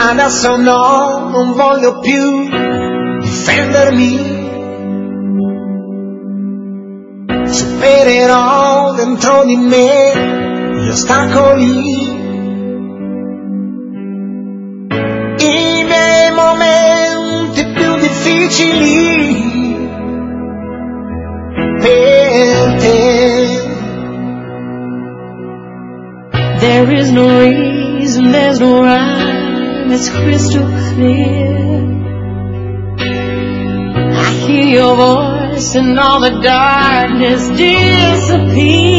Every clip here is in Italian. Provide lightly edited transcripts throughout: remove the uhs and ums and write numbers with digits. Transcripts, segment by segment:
Adesso no, non voglio più difendermi. Supererò dentro di me gli ostacoli. I miei momenti più difficili per te. There is no reason, there's no rhyme, it's crystal clear. I hear your voice and all the darkness disappears.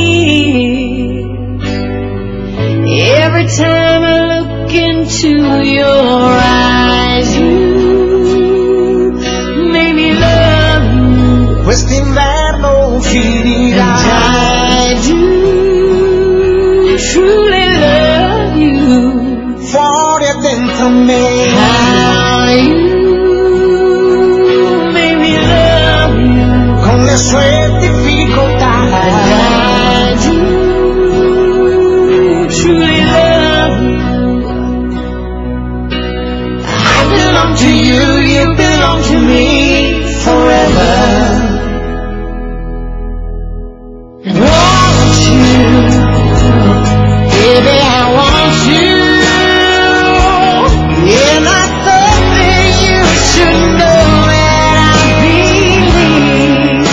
Every time I look into your eyes, you make me love you. Quest'inverno finirà. And I do truly love you. Fuori e dentro me. How you make me love you. Con le sue difficoltà. And I do truly love you. I belong to you, you belong to me forever. And want you, baby, I want you. And I thought that you should know that I believe.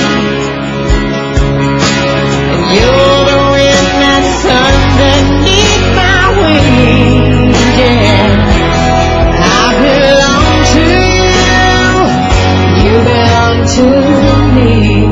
And you're the wind that's underneath my wings. Yeah, I belong to you. You belong to me.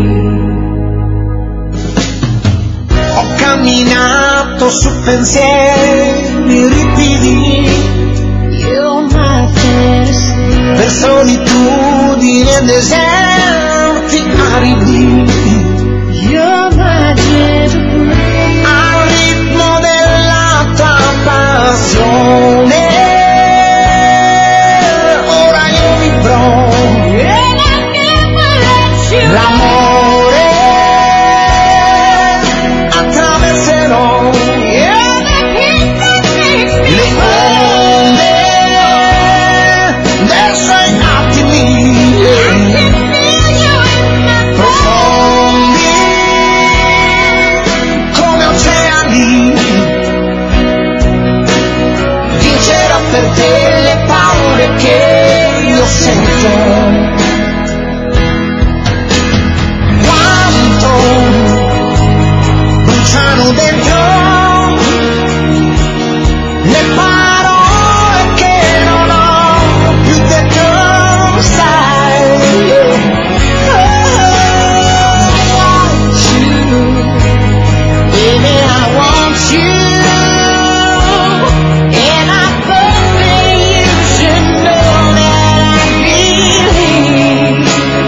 Ho camminato su pensieri ripidi, You're my fantasy. per solitudini e deserti aridi, You're my gentle breeze. al ritmo della tua passione. Ora io vivrò And I never let you l'amore, attraverserò You're the king that makes me le onde dei suoi attimi feel you in my profondi come oceani. Vincerò per te le paure che io sento. Quanto bruciano dentro le parole che non ho più detto, sai. Baby, I want you. And I thought that you should know that I believe.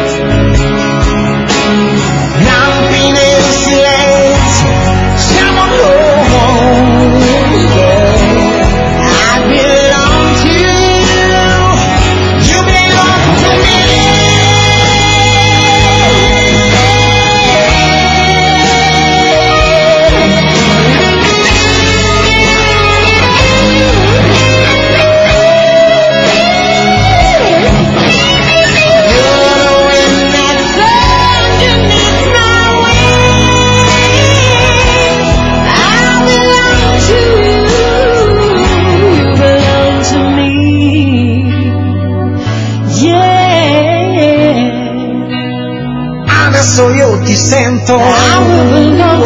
Lampi nel silenzio, siamo noi. I belong to you. You belong to me. You're the wind that's underneath my wings. I belong to you. You belong to me. Yeah. Adesso io ti sento. I will belong